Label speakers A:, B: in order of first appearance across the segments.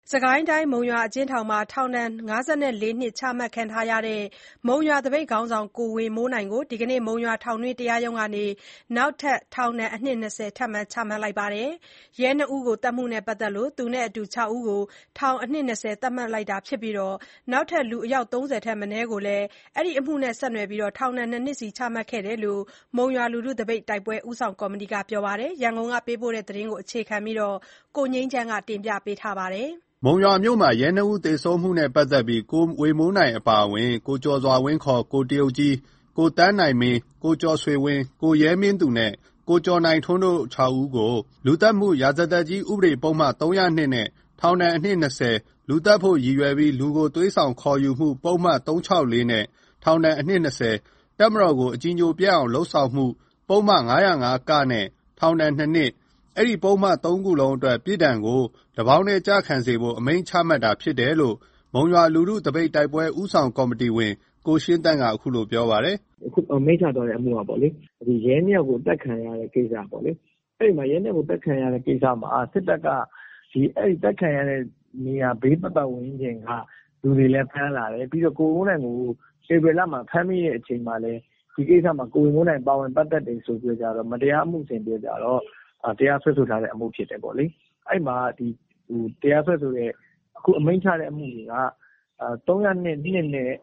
A: စစ်ကိုင်းတိုင်းမုံရွာအကျဉ်းထောင်မှာထောင်ဒဏ်54နှစ်ချမှတ်ခံထားရတဲ့ မုံရွာသပိတ်ခေါင်းဆောင်ကိုဝေမိုးနိုင်ကို ဒီနေ့ မုံရွာထောင်တွင်းတရားရုံးကနေ နောက်ထပ်ထောင်ဒဏ်အနှစ်20ထပ်မံချမှတ်လိုက်ပါတယ်။ ရဲ 2 ဦးကိုသတ်မှုနဲ့ပတ်သက်လို့ သူနဲ့အတူ 6 ဦးကို ထောင်အနှစ်20သတ်မှတ်လိုက်တာဖြစ်ပြီး နောက်ထပ်လူအယောက်30ထက်မနည်းကိုလည်း အဲဒီအမှုနဲ့ဆက်နွယ်ပြီး ထောင်ဒဏ် 2 နှစ်စီချမှတ်ခဲ့တယ်လို့ မုံရွာလူထုသပိတ်တိုက်ပွဲဦးဆောင်ကော်မတီကပြောပါတယ်။ ရန်ကုန်ကပေးပို့တဲ့သတင်းကိုအခြေခံပြီး ကိုငြိမ်းချမ်းကတင်ပြထားပါတယ်။
B: မုံရွာမြို့မှာ ရဲ 2 ဦးသေဆုံးမှုနဲ့ပတ်သက်ပြီး ကိုဝေမိုးနိုင်အပါအဝင် ကိုကျော်စွာဝင်း ကိုတရုတ်ကြီး၊ ကိုသန်းနိုင်မင်း၊ ကိုကျော်ဆွေဝင်း၊ ကိုရဲမင်းသူနဲ့ ကိုကျော်နိုင်ထွန်းတို့ 6 ဦးကို လူသတ်မှု ရာဇသတ်ကြီးဥပဒေပုဒ်မ ၃၀၂ နဲ့ ထောင်ဒဏ်အနှစ် 20၊ လူသတ်ဖို့ရည်ရွယ်ပြီး လူကိုသွေးဆောင်ခေါ်ယူမှု ပုဒ်မ 364 နဲ့ ထောင်ဒဏ်အနှစ် 20၊ တပ်မတော်ကိုအကြည်ညိုပျက်အောင်လုပ်ဆောင်မှု ပုဒ်မ ၅၀၅-က နဲ့ ထောင်ဒဏ် 2 နှစ် အဲဒီပုဒ်မ ၃ ခုလုံးအတွက် ပြစ်ဒဏ်ကို တပေါင်းတည်းကျခံစေဖို့ အမိန့်ချမှတ်တာဖြစ်တယ်လို့ မုံရွာလူထုသပိတ်တိုက်ပွဲဦးဆောင်ကော်မတီဝင် ကိုရှင်းသန့်ကအခုလိုပြောပါတယ်။
C: "အခုအမိန့်ချသွားတဲ့အမှုကပေါ့လေရဲ 2 ယောက်ကိုအသတ်ခံရတဲ့ကိစ္စပေါ့လေအဲ့မှာရဲ 2 ယောက်ကိုအသတ်ခံရတဲ့ကိစ္စမှာစစ်တပ်ကအဲ့သတ်ခံရတဲ့နေရာဘေးပတ်ဝန်းကျင်ကလူတွေလည်းဖမ်းလာတယ်ပြီးတော့ကိုဝေမိုးနိုင်ကိုဧပြီလမှာဖမ်းမိတဲ့အချိန်မှာလည်းဒီကိစ္စမှာကိုဝေမိုးနိုင်ပါဝင်ပတ်သက်တယ်ဆိုပြီးတော့မတရားအမှုဆင်ပြီးတော့တရားစွဲဆိုထားတဲ့အမှုဖြစ်တယ်ပေါ့လေအဲ့မှာတရားစွဲဆိုတဲ့အခုအမိန့်ချတဲ့အမှုတွေက302 / 149က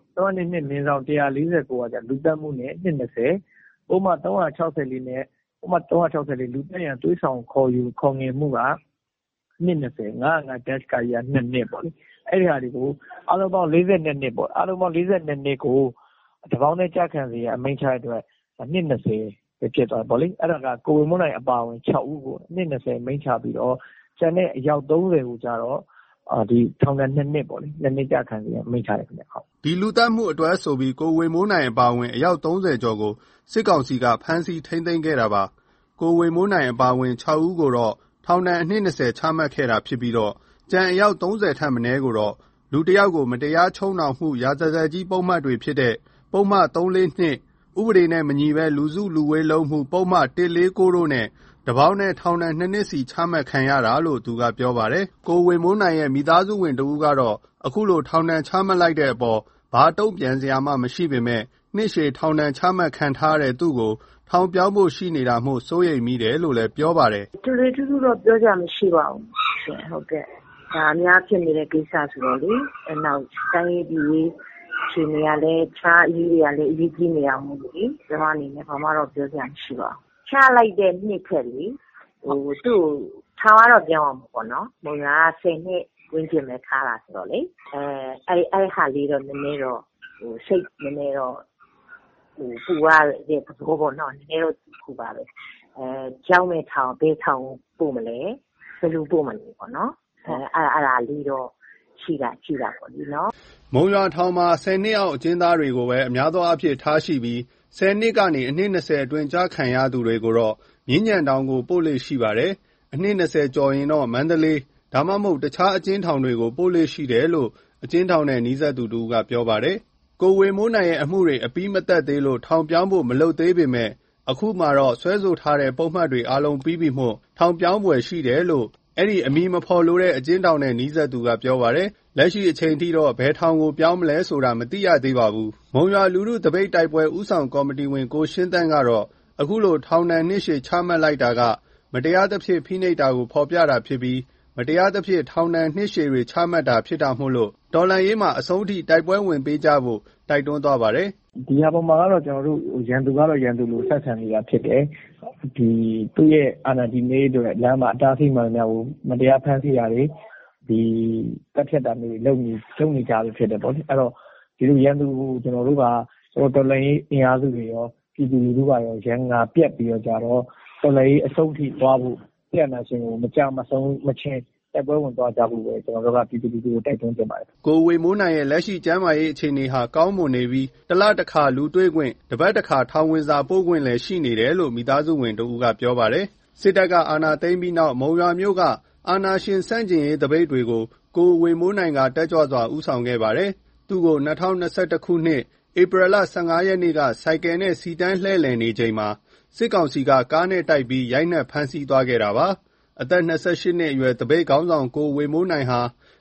C: လူသတ်မှုနဲ့နှစ်20ပုဒ်မ364နဲ့လူသတ်ရန်သွေးဆောင်ခေါ်ငင်မှုကနှစ်20 505-က က 2 နှစ်ပေါ့လေအဲ့ဒီဟာတွေကိုအားလုံးပေါင်း42နှစ်ပေါ့အားလုံးပေါင်း42နှစ်ကိုတပေါင်းတည်းကျခံစေရန်အမိန့်ချတဲ့အတွက်နှစ်20ပဲဖြစ်သွားတယ်ပေါ့လေအဲ့ဒါကကိုဝေမိုးနိုင်အပါအဝင် 6 ဦးကိုနှစ်20အမိန့်ချပြီးတော့ကျန်တဲ့အယောက်30ကိုကျတော့ထောင်ဒဏ်2 နှစ်ပေါ့လေ2 နှစ်ကျခံစေရန်အမိန့်ချတယ်ခင်ဗျဟုတ်
B: ဒီလူသတ်မှုအတွက်ဆိုပြီးကိုဝေမိုးနိုင်အပါအဝင်အယောက်30ကျော်ကိုစစ်ကောင်စီကဖမ်းဆီးထိန်းသိမ်းခဲ့တာပါကိုဝေမိုးနိုင်အပါအဝင် 6 ဦးကိုတော့ထောင်ဒဏ်အနှစ်20ချမှတ်ခဲ့တာဖြစ်ပြီးကျန်အယောက်30ထက်မနည်းကိုတော့လူတစ်ယောက်ကိုမတရားချုံနှောင်မှုရာဇသတ်ကြီးပုဒ်မတွေဖြစ်တဲ့ပုဒ်မ342ဥပဒေနဲ့မညီဘဲလူစုလူဝေးလုပ်မှုပုဒ်မ149တို့နဲ့တပေါင်းတည်းထောင်ဒဏ်2 နှစ်စီချမှတ်ခံရတာလို့သူကပြောပါတယ်ကိုဝေမိုးနိုင်ရဲ့မိသားစုဝင်တဦးကတော့အခုလိုထောင်ဒဏ်ချမှတ်လိုက်တဲ့အပေါ်ဘာတုံ့ပြန်စရာမှမရှိပေမဲ့နှစ်ရှည်ထောင်ဒဏ်ချမှတ်ခံထားရတဲ့သူ့ကိုထောင်ပြောင်းဖို့ရှိနေတာမို့စိုးရိမ်မိတယ်လို့လည်းပြောပါတယ်
D: ထွေထွေထူးထူးတော့ပြောကြမရှိပါဘူးရှင်ဟုတ်ကဲ့ဒါအများဖြစ်နေတဲ့ကိစ္စဆိုတော့လေနောက်တိုင်းရေးပြည်ရေးအခြေအနေကလည်းခြားအရေးတွေကလည်းအရေးကြီးနေအောင်မို့လေကျွန်မအနေနဲ့ဘာမှတော့ပြောကြမရှိပါဘူးချလိုက်တဲ့နှစ်ခက်လေသူ့ထောင်ကတော့ပြောင်းအောင်ပေါ့နော်မုံရွာက10နှစ်ဝင်းကျင်ပဲထားတာဆိုတော့လေအဲ့ဟာလေးတော့နည်းနည်းတော့စိတ်နည်းနည်းတော့ပူရတဲ့သဘောပေါ့နော်နည်းနည်းတော့ပူပါပဲကြောင်းမဲ့ထောင်ဘေးထောင်ပို့မလဲဘယ်လိုပို့မလဲပေါ့နော်အဲ့ဒါလေးတော့ရှိတာပေါ့ဒီနော်
B: မုံရွာထောင်မှာ10နှစ်အောက်အကျဉ်းသားတွေကိုပဲအများသောအားဖြင့်ထားရှိပြီး10နှစ်ကနေအနှစ်20အတွင်းကြားခံရသူတွေကိုတော့မြင်းညံတောင်ကိုပို့လေ့ရှိပါတယ်အနှစ်20ကျော်ရင်တော့မန္တလေးဒါမှမဟုတ်တခြားအကျဉ်းထောင်တွေကိုပို့လေ့ရှိတယ်လို့အကျဉ်းထောင်နဲ့နီးစပ်သူတဦးကပြောပါတယ်ကိုဝေမိုးနိုင်ရဲ့အမှုတွေအပြီးမသတ်သေးလို့ထောင်ပြောင်းဖို့မလုပ်သေးပေမဲ့အခုမှတော့စွဲဆိုထားတဲ့ပုံမှတ်တွေအားလုံးပြီးပြီမို့ထောင်ပြောင်းဖွယ်ရှိတယ်လို့အဲ့ဒီအမည်မဖော်လိုတဲ့အကျဉ်းထောင်နဲ့နီးစပ်သူကပြောပါတယ်လက်ရှိအချိန်ထိတော့ဘယ်ထောင်ကိုပြောင်းမလဲဆိုတာမသိရသေးပါဘူးမုံရွာလူထုသပိတ်တိုက်ပွဲဦးဆောင်ကော်မတီဝင်ကိုရှင်းသန့်ကတော့အခုလိုထောင်ဒဏ်နှစ်ရှည်ချမှတ်လိုက်တာကမတရားသဖြင့်ဖိနှိပ်တာကိုဖော်ပြတာဖြစ်ပြီးမတရားသဖြင့်ထောင်ဒဏ်နှစ်ရှည်တွေချမှတ်တာဖြစ်တာမို့လို့တော်လှန်ရေးမှာအဆုံးထိတိုက်ပွဲဝင်ပေးကြဖို့တိုက်တွန်းသွားပါတယ်
C: ဒီဟာပေါ်မှာကတော့ကျွန်တော်တို့ရန်သူကတော့ရန်သူလို့ဆက်ဆံနေတာဖြစ်တယ်သူ့ရဲ့အာဏာတည်နေအတွက်လမ်းမှာအတားအဆီးမှန်များကိုမတရားဖမ်းဆီးတာတွေတက်ဖြတ်တာမျိုးလုပ်နေကြလို့ဖြစ်တယ်ပေါ့လေအဲ့တော့ဒီလိုရန်သူကိုကျွန်တော်တို့ကတော်လှန်ရေးအင်အားစုတွေရောပြည်သူလူထုကရောရန်ငါပြက်ပြီးတော့ကြတော့တော်လှန်ရေးအဆုံးထိသွားဖို့ပြန်လာခြင်းကိုမကြမဆုံးမချင်းတိုက်ပွဲဝင်သွားကြဖို့ပဲကျွန်တော်တို့ကပြည်သူလူထုကိုတိုက်တွန်းတင်ပါတယ်
B: ကိုဝေမိုးနိုင်ရဲ့လက်ရှိကျန်းမာရေးအခြေအနေဟာကောင်းမွန်နေပြီးတလတစ်ခါလူတွေ့ခွင့်တပတ်တစ်ခါထောင်ဝင်စာပို့ခွင့်လည်းရှိနေတယ်လို့မိသားစုဝင်တဦးကပြောပါတယ်စစ်တပ်ကအာဏာသိမ်းပြီးနောက်မုံရွာမြို့ကအာဏာရှင်ဆန့်ကျင်ရေးတပိတ်တွေကိုကိုဝေမိုးနိုင်ကတက်ကြွစွာဦးဆောင်ခဲ့ပါတယ်သူ့ကို2021ခုနှစ်ဧပြီလ15ရက်နေ့ကဆိုင်ကယ်နဲ့စီတန်းလှည့်လည်နေချိန်မှာစစ်ကောင်စီကကားနဲ့တိုက်ပြီးရိုက်နှက်ဖမ်းဆီးသွားခဲ့တာပါအသက်28နှစ်အရွယ်တပိတ်ခေါင်းဆောင်ကိုဝေမိုးနိုင်ဟာ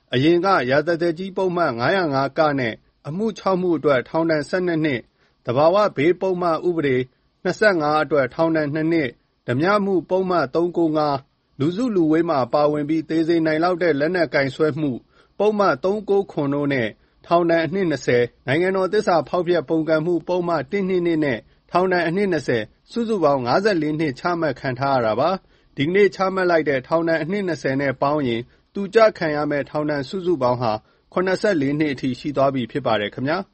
B: အရင်က ရာဇသတ်ကြီးပုဒ်မ ၅၀၅(က) နဲ့ အမှု 6 မှုအတွက် ထောင်ဒဏ် 12 နှစ်၊ သဘာဝဘေးပုဒ်မ ဥပဒေ ၂၅ အတွက် ထောင်ဒဏ် 2 နှစ်၊ ဓါးပြမှု ပုဒ်မ ၃၉၅ လူစုလူဝေးမှာပါဝင်ပြီး သေစေနိုင်လောက်တဲ့ လက်နက်ကိုင်စွဲမှု ပုဒ်မ ၃၉၇ တို့နဲ့ ထောင်ဒဏ် အနှစ် 20၊ နိုင်ငံတော်သစ္စာဖောက်ဖျက် ပုန်ကန်မှု ပုဒ်မ ၁၂၂ နဲ့ ထောင်ဒဏ် အနှစ် 20 စုစုပေါင်း 54 နှစ် ချမှတ်ခံထားရတာပါ။ ဒီကနေ့ ချမှတ်လိုက်တဲ့ ထောင်ဒဏ် အနှစ် 20 နဲ့ ပေါင်းရင် သူကျခံရမယ့် ထောင်ဒဏ် စုစုပေါင်းဟာ ၇၄ နှစ်အထိ ရှိသွားပြီဖြစ်ပါတယ်ခင်ဗျာ။